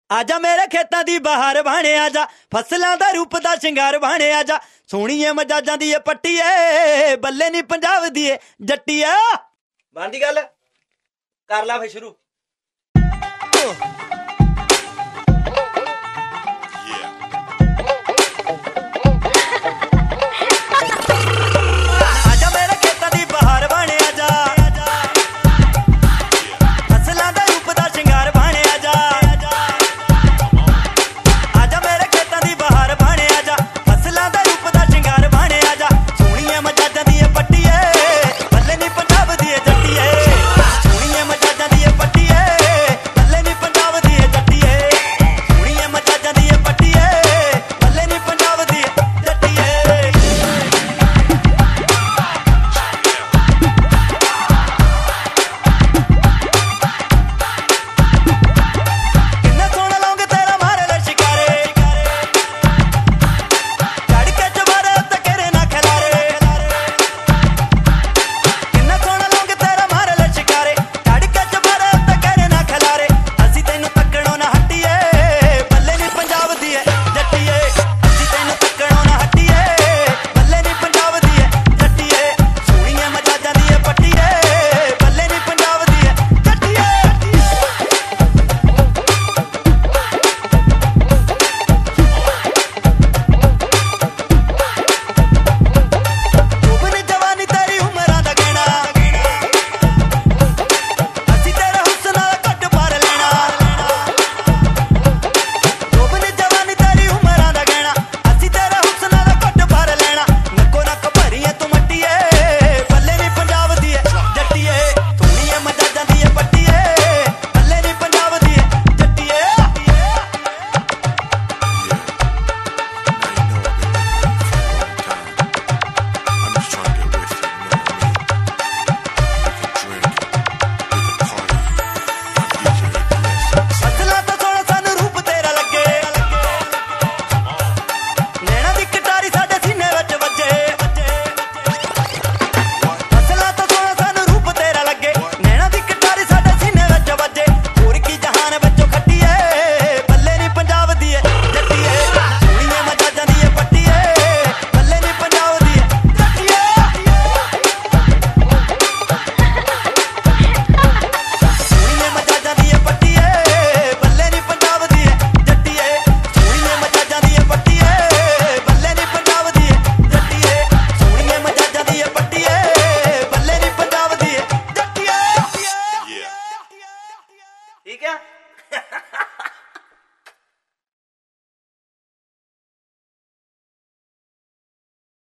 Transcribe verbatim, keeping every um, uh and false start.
आजा मेरे खेतां दी बहार भाणे आजा फसलां दा रूप दा शिंगार भाणे आजा सोहणीए मजाजां दी ए पट्टी ए बल्ले नी पंजाब दी ए जट्टी ए बनदी गल कर ला फिर शुरू।